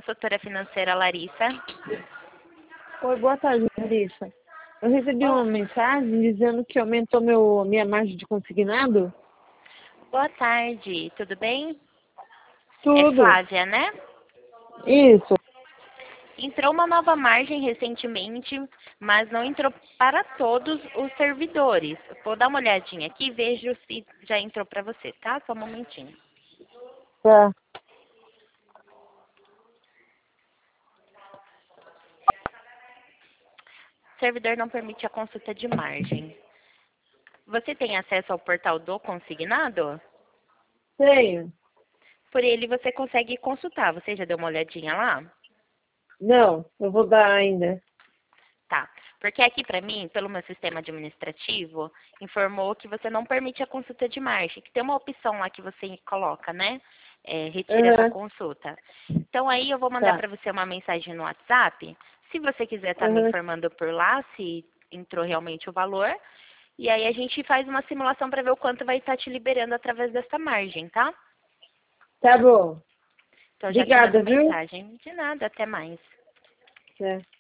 consultora financeira Larissa. Oi, boa tarde, Larissa. Eu recebi uma mensagem dizendo que aumentou minha margem de consignado. Boa tarde, tudo bem? É Tudo. Flávia, né? Isso. Entrou uma nova margem recentemente, mas não entrou para todos os servidores. Vou dar uma olhadinha aqui e vejo se já entrou para você, tá? Só um momentinho. Tá. O servidor não permite a consulta de margem. Você tem acesso ao portal do consignado? Tenho. Por ele você consegue consultar. Você já deu uma olhadinha lá? Não, eu vou dar ainda. Tá. Porque aqui para mim, pelo meu sistema administrativo, informou que você não permite a consulta de margem, que tem uma opção lá que você coloca, né? Retira essa Aham. consulta. Então aí eu vou mandar Tá. para você uma mensagem no WhatsApp. Se você quiser estar me Aham. informando por lá, se entrou realmente o valor. E aí a gente faz uma simulação para ver o quanto vai estar te liberando através dessa margem, tá? Tá bom. Então já te mando Obrigada, viu? mensagem. De nada, até mais. É.